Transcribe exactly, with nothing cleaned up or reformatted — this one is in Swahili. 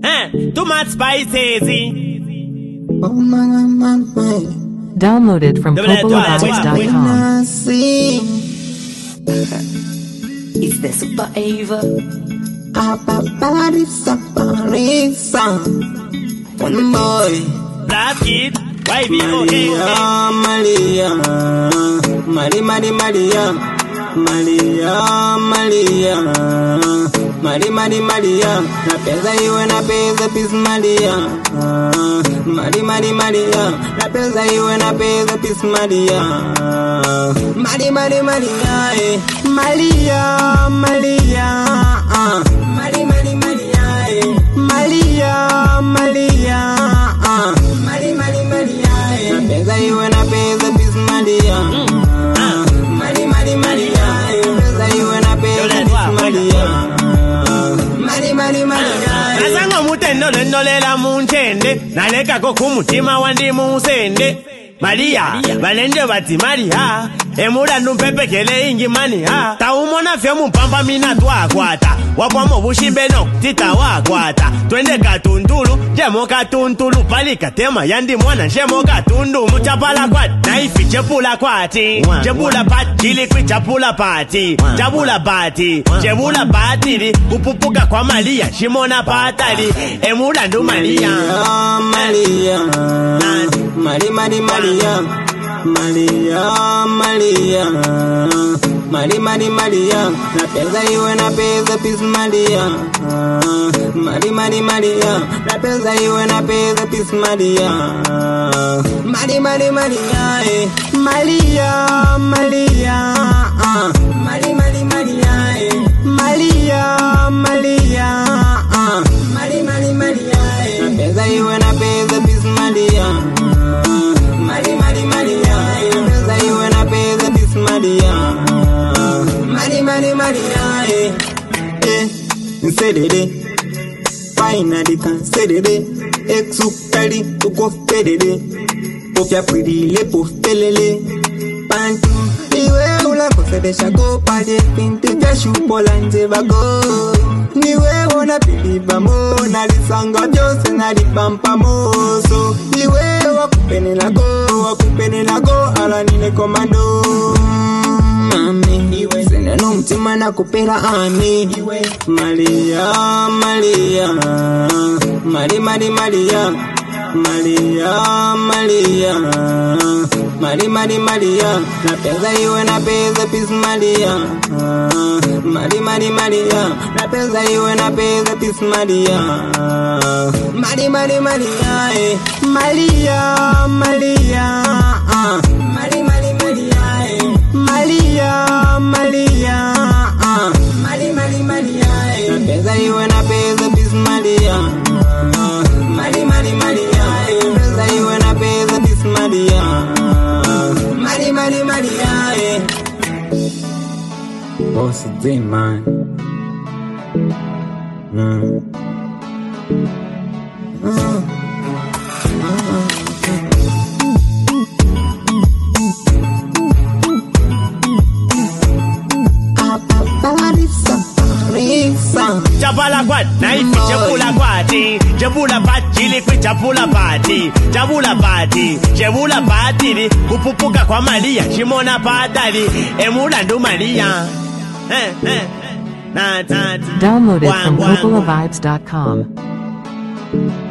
Eh, too much spices. Downloaded from Popola Vibes dot com. It's the Super Ava. One boy. Black kid. Why be Maria, Maria, Maria, Maria, Maria, Maria, Maria, Maria, Maria, Maria. Na pesa iwe na pesa pis Maria. Maria, Maria, Maria. Na pesa iwe na pesa pis Maria. Maria, Maria, Maria, eh. Maria, Maria, ah. Maria, Maria, Maria, eh. Maria, Maria, ah. Maria, Maria, Maria, eh. Na pesa iwe na pesa pis Maria. Maria, Maria, Maria, eh. Pesa iwe na pesa pis Maria. Maria, Maria, Maria, eh. Nazanga mutendo lendolela munchende. Naleka koku mutima wandi musende. Maria, balende bati Maria. Emura numpepe kele ingi mani ha. Ta umona fye mpamba mina tuwa kwata. Wapamo bushimbe no tita wakwata. Twende katundulu, jemo katundulu. Pali katema yandi mwana jemo katundu. Muchapala kwati, naifi chepula kwati. Chepula pati, jili kwi chapula pati. Chapula pati, chepula pati. Kupupuka kwa Maria, shimona patali. Emura ndu Maria. Maria, Maria, Maria, Maria. Maria, Maria, Maria, Maria, Maria. Na pesa iwe na pesa pis Maria. Maria, Maria, Maria. Na pesa iwe na pesa pis Maria. Maria, Maria, Maria, eh. Maria, Maria, ah. Maria, Maria, Maria, eh. Maria, Maria, ah. Maria, Maria, Maria, eh. Na pesa iwe na pesa pis Maria. Maria, Maria, Maria, pesa iwe na pesa pis Maria. Maria, Maria, Maria, eh, eh, nsedede, finally kan sedede, exukali tuko fedede, pofia pridile pofelele, pantu, iwe ula kosede shago pade pinte jashu polanje vago, niwe wana piliba mo, nalisanga jose nalipampa moso, iwe wakupene na go, wakupene na go, ala nine komando. Mami, iwe sene no mtima na kupera ani. Maria, Maria, Maria, Maria, Maria, Maria, Maria, Maria, Maria, Maria. Na pesa iwe na pesa pis Maria. Maria, Maria, Maria. Na pesa iwe na pesa pis Maria. Maria, Maria, Maria, eh. Maria, Maria, ah. Maria, Maria, Maria, eh. Maria, Maria, ah. Maria, Maria, Maria, eh. Na pesa iwe na pesa pis Maria. Maria, Maria, Maria, eh. Pesa iwe na pesa pis Maria. Maria, Maria, Maria, eh. Boss D, man. Mm. Mm. Chapala kwat, naifi chepula kwati. Chepula pati, jili kwi chapula pati. Chapula pati, chepula pati. Kupupuka kwa Maria, shimona patali. Emura ndu Maria. Eh, eh, na, na, Downloaded from Popola Vibes dot com.